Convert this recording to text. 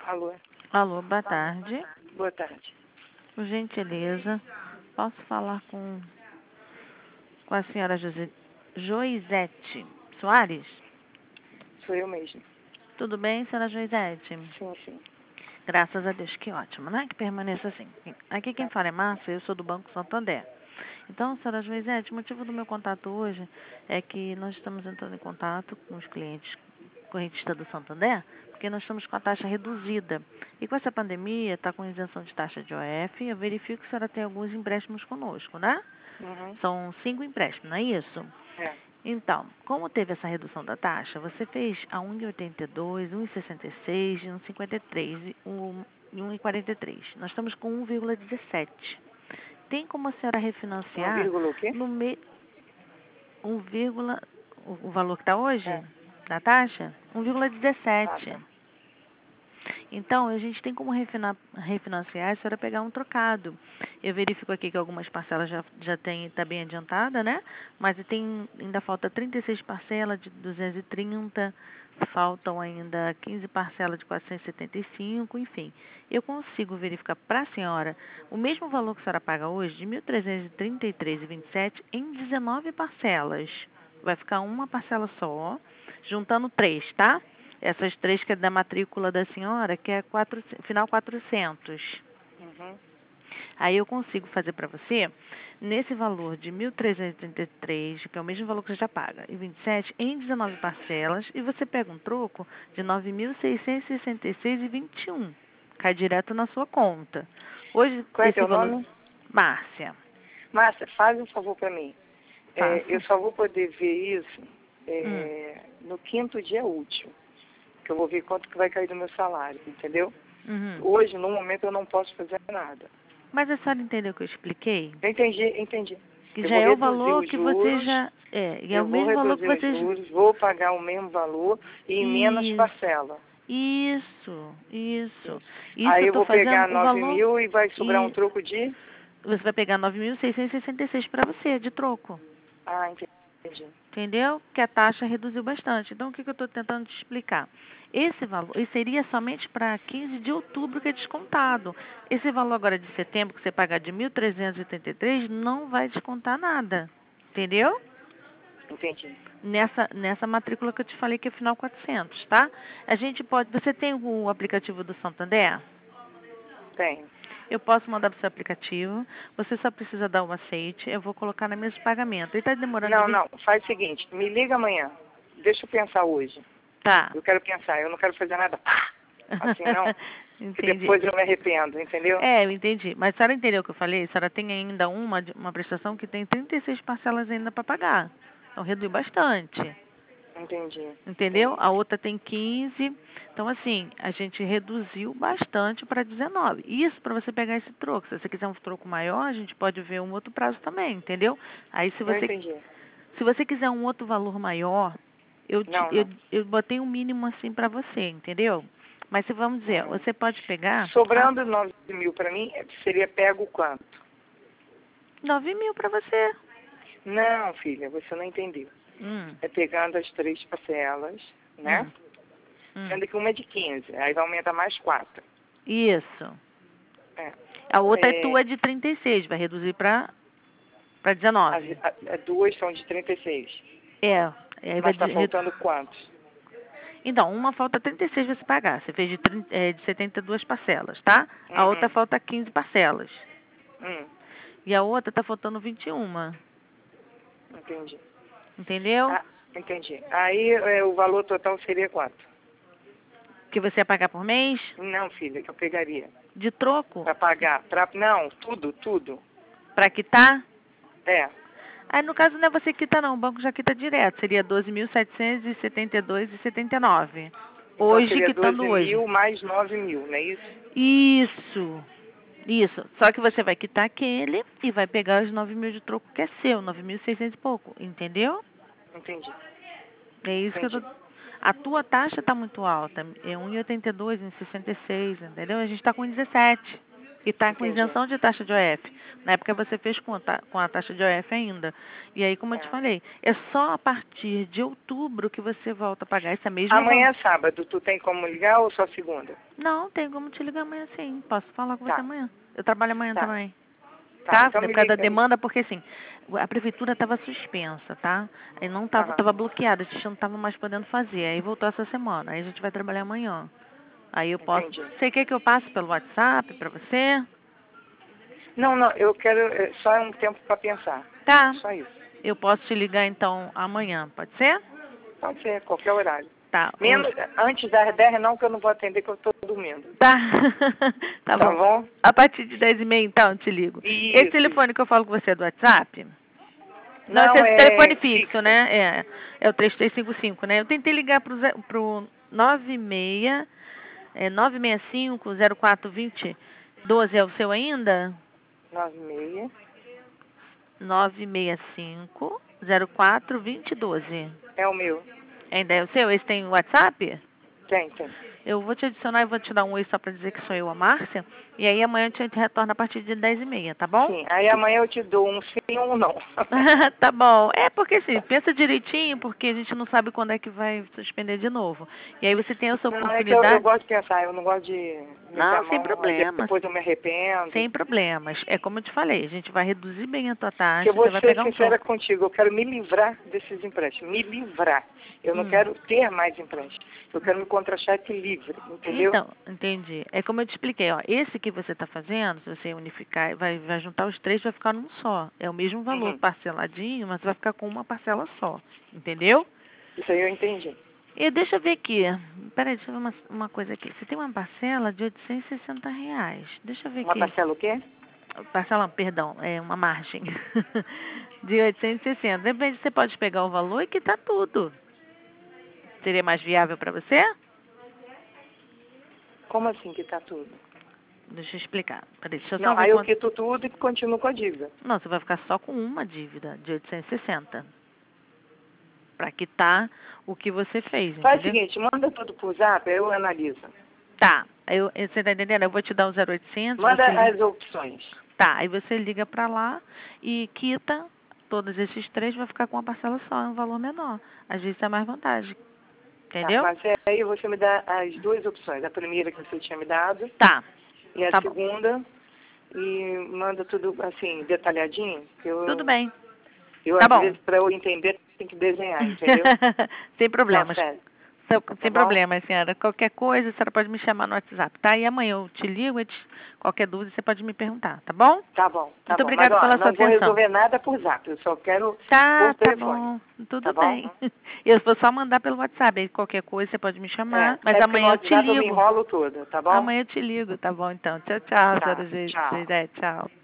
Alô, Alô, boa tarde. boa tarde. Por gentileza, posso falar com a senhora Joisete Soares? Sou eu mesmo. Tudo bem, senhora Joisete? Sim, sim. Graças a Deus, que ótimo, né? Que permaneça assim. Aqui quem Tá. fala é Márcia, eu sou do Banco Santander. Então, senhora Joisete, o motivo do meu contato hoje é que nós estamos entrando em contato com os clientes correntistas do Santander, porque nós estamos com a taxa reduzida. E com essa pandemia, está com isenção de taxa de OF, eu verifico que a senhora tem alguns empréstimos conosco, né? Uhum. São 5 empréstimos, não é isso? É. Então, como teve essa redução da taxa, você fez a 1,82, 1,66, 1,53 e 1,43. Nós estamos com 1,17. Tem como a senhora Um refinanciar vírgula o quê? no mês 1, o valor que está hoje É. da taxa? Ah, 1,17. tá. Então, a gente tem como refinanciar, a senhora pegar um trocado. Eu verifico aqui que algumas parcelas já tem, está bem adiantada, né? Mas ainda falta 36 parcelas de 230, faltam ainda 15 parcelas de 475, enfim. Eu consigo verificar para a senhora o mesmo valor que a senhora paga hoje, de 1.333,27, em 19 parcelas. Vai ficar uma parcela só, juntando 3, tá? Essas 3 que é da matrícula da senhora, que é final 400. Uhum. Aí eu consigo fazer para você, nesse valor de 1.333, que é o mesmo valor que você já paga, e 27 em 19 parcelas, e você pega um troco de 9.666,21. Cai direto na sua conta. Hoje, Qual é esse teu valor... nome? Márcia, Márcia, faz um favor para mim. Eu faço. só vou poder ver isso Hum. no quinto dia útil, que eu vou ver quanto que vai cair do meu salário, entendeu? Uhum. Hoje, no momento, eu não posso fazer nada. Mas a senhora entendeu o que eu expliquei? Eu entendi, entendi. Que Eu já vou é o reduzir valor os que você juros, já... e é o eu vou mesmo valor que reduzir os vocês... juros, vou pagar o mesmo valor e em menos Isso. parcela. Isso, isso. Isso. Isso Aí eu eu estou vou fazendo pegar o 9 valor mil e vai sobrar um e troco de... você vai pegar 9.666 para você, de troco. Ah, entendi. Entendeu? Que a taxa reduziu bastante. Então, o que eu estou tentando te explicar? Esse valor, e seria somente para 15 de outubro que é descontado. Esse valor agora de setembro, que você pagar de 1.383, não vai descontar nada. Entendeu? Entendi. Nessa matrícula que eu te falei que é final 400, tá? A gente pode... Você tem o aplicativo do Santander? Tenho. Eu posso mandar para o seu aplicativo. Você só precisa dar um aceite. Eu vou colocar na mesa de pagamento. Ele está demorando de Não, 20... não. Faz o seguinte. Me liga amanhã. Deixa eu pensar hoje. Tá. Eu quero pensar. Eu não quero fazer nada assim, não. Que Entendi. depois eu me arrependo, entendeu? É, eu entendi. Mas a senhora entendeu o que eu falei? A senhora tem ainda uma prestação que tem 36 parcelas ainda para pagar. Então, reduz bastante. Entendi. Entendeu? Entendi. A outra tem 15. Então, assim, a gente reduziu bastante para 19. Isso para você pegar esse troco. Se você quiser um troco maior, a gente pode ver um outro prazo também, entendeu? Aí, Eu entendi. se você quiser um outro valor maior, Não, não. eu botei um mínimo assim para você, entendeu? Mas se vamos dizer, Uhum. você pode pegar Sobrando 9 mil para mim, seria pego quanto? 9.000 para você. Não, filha, você não entendeu. Hum, É pegando as 3 parcelas, né? hum, hum. Sendo que uma é de 15. Aí vai aumentar mais 4. Isso. É. A outra é É, tua de 36, vai reduzir para 19. as duas são de 36. É, aí vai Mas está faltando quantos? Então, uma falta 36 você pagar. Você fez de 72 parcelas, tá? A outra Uhum. falta 15 parcelas. Hum, E a outra tá faltando 21. entendi. Entendeu? Ah, entendi. Aí o valor total seria quanto? Que você ia pagar por mês? Não, filha, que eu pegaria. De troco? Para pagar. Não, tudo, tudo. Pra quitar? É. Aí, no caso, não é você que quita, não. O banco já quita direto. Seria 12.772,79. Então Hoje, seria quitando 12 hoje. mil mais 9 mil, não é isso? Isso. Isso. Só que você vai quitar aquele e vai pegar os 9.000 de troco que é seu. 9.600 e pouco. Entendeu? Entendi. É isso que eu tô... Entendi. A tua taxa está muito alta. É 1,82, 1,66, entendeu? A gente está com 17. E está com Entendi. isenção de taxa de OF. Na época você fez com a taxa de OF ainda. E aí, como eu te falei, é só a partir de outubro que você volta a pagar essa mesma... Amanhã é sábado, tu tem como ligar ou só segunda? Não, tem como te ligar amanhã sim. Posso falar com você Tá, amanhã. Eu trabalho amanhã tá. também. Tá, Tá? então Por me causa da liga aí. demanda, porque assim, a prefeitura estava suspensa, tá? Aí não tava, Aham. tava bloqueada, a gente não estava mais podendo fazer. Aí voltou essa semana. Aí a gente vai trabalhar amanhã. Aí eu posso. Entendi. Você quer que eu passe pelo WhatsApp pra você? Não, não, eu quero só um tempo para pensar. Tá. Só isso. Eu posso te ligar então amanhã, pode ser? Pode ser, qualquer horário. Tá. Menos, antes das 10 não, que eu não vou atender, que eu estou dormindo. Tá. Tá Tá bom. bom? A partir de 10h30 então eu te ligo. Isso. Esse telefone que eu falo com você é do WhatsApp? Não, Não, esse é é telefone fixo, fixo. né? É o 3355, né? Eu tentei ligar pro 96, 965-0420-12, é o seu ainda? 96. 965-0420-12. É o meu. Ainda é o seu? Esse tem WhatsApp? Tem. Eu vou te adicionar e vou te dar um oi só pra dizer que sou eu, a Márcia. E aí amanhã a gente retorna a partir de 10h30, tá bom? Sim, aí amanhã eu te dou um sim ou um não. Tá bom. É porque assim, pensa direitinho, porque a gente não sabe quando é que vai suspender de novo. E aí você tem essa Não, é que eu oportunidade. gosto de pensar, eu não gosto de meter a Não, sem mão, problemas. depois eu me arrependo. Sem problemas. É como eu te falei, a gente vai reduzir bem a tua taxa, Porque eu vou você vai ser pegar um sincera troco. contigo, eu quero me livrar desses empréstimos, me livrar. Eu não quero ter mais empréstimos, eu quero me contra-cheque livre, entendeu? Então, entendi. É como eu te expliquei, ó. Esse que você está fazendo, se você unificar, vai juntar os três, vai ficar num só. É o mesmo valor Uhum. parceladinho, mas vai ficar com uma parcela só. Entendeu? Isso aí eu entendi. E deixa eu ver aqui. Peraí, deixa eu ver uma coisa aqui. Você tem uma parcela de R$ 860. Deixa eu ver Uma aqui. parcela o quê? Parcela, perdão, é uma margem. De 860. De repente você pode pegar o valor e quitar tudo. Seria mais viável para você? Como assim que tá tudo? Deixa eu explicar. Peraí, deixa eu só Não, ver aí eu quanto... quito tudo e continuo com a dívida. Não, você vai ficar só com uma dívida de 860. Para quitar o que você fez, Faz o entendeu? seguinte, manda tudo por zap, aí eu analiso. Tá. Você tá entendendo? Eu vou te dar o 0800. Manda Você... as opções. Tá, aí você liga para lá e quita todos esses três, vai ficar com uma parcela só, um valor menor. Às vezes é mais vantagem. Tá, Entendeu? mas aí você me dá as duas opções. A primeira que você tinha me dado Tá. e a Tá bom. segunda. E manda tudo assim, detalhadinho. Que Tudo bem. eu Tá às bom. vezes, para eu entender, tem que desenhar, entendeu? Sem Não, problemas. sério. Sem Tá bom? problemas, senhora. Qualquer coisa, a senhora pode me chamar no WhatsApp, tá? E amanhã eu te ligo, qualquer dúvida você pode me perguntar, tá bom? Tá bom, tá Muito bom. obrigada Mas, ó, pela sua não vou atenção. resolver nada por zap. Eu só quero Tá, por tá telefone. bom. Tudo Tá bom? bem. Eu vou só mandar pelo WhatsApp. Aí qualquer coisa você pode me chamar. Mas É porque no amanhã eu te WhatsApp eu me ligo. enrolo toda, tá bom? Amanhã eu te ligo, tá bom? Então, tchau, tchau, Tá, senhora tchau. Tchau.